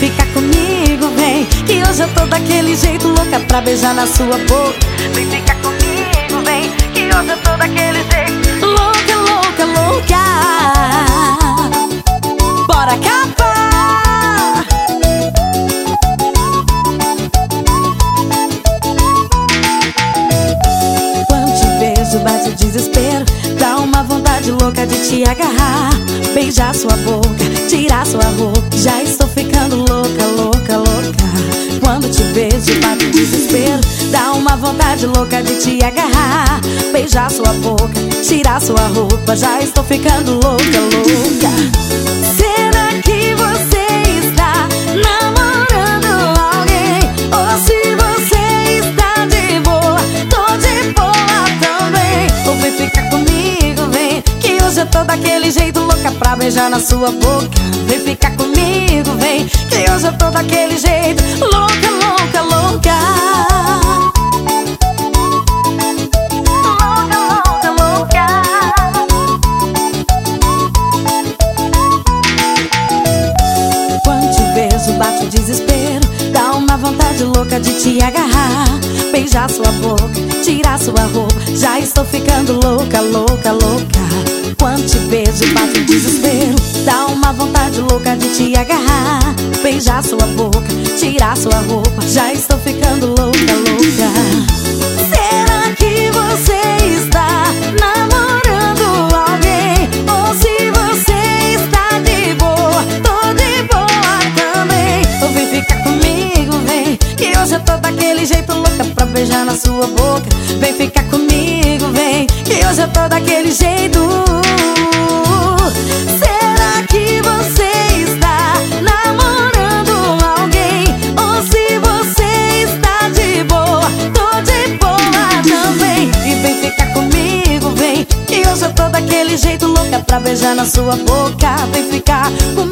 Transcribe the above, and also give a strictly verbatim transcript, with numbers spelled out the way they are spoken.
ficar comigo, vem, que hoje eu tô daquele jeito, louca pra beijar na sua boca. Vem ficar comigo, vem, que hoje eu tô daquele jeito, louca, louca, louca. Bora acabar. Quando te vejo bate o desespero, dá uma vontade louca de te agarrar, beijar sua boca, tirar sua roupa. Já estou ficando louca, louca, louca. Quando te vejo bate o desespero, dá uma vontade louca de te agarrar, beijar sua boca, tirar sua roupa. Já estou ficando louca, louca. Será que você está namorando alguém? Ou se você está de boa, tô de boa também. Ou vem ficar comigo, vem, que hoje eu tô daquele jeito, louca pra beijar na sua boca. Vem ficar comigo, vem, que hoje eu tô daquele jeito, louca, louca, louca. Louca, louca, louca. Quando te vejo bate o desespero, dá uma vontade louca de te agarrar, beijar sua boca, tirar sua roupa. Já estou ficando louca, louca, louca. Quando te vejo bate o desespero, dá uma vontade louca de te agarrar, beijar sua boca, tirar sua roupa. Já estou ficando louca, louca. Será que você está namorando alguém? Ou se você está de boa, tô de boa também. Ou vem ficar comigo, vem, que hoje eu tô daquele jeito, louca pra beijar na sua boca. Vem ficar comigo, vem, que hoje eu tô daquele jeito. Será que você está namorando alguém? Ou se você está de boa, tô de boa também. E vem ficar comigo, vem, que hoje eu tô daquele jeito, louca pra beijar na sua boca. Vem ficar comigo.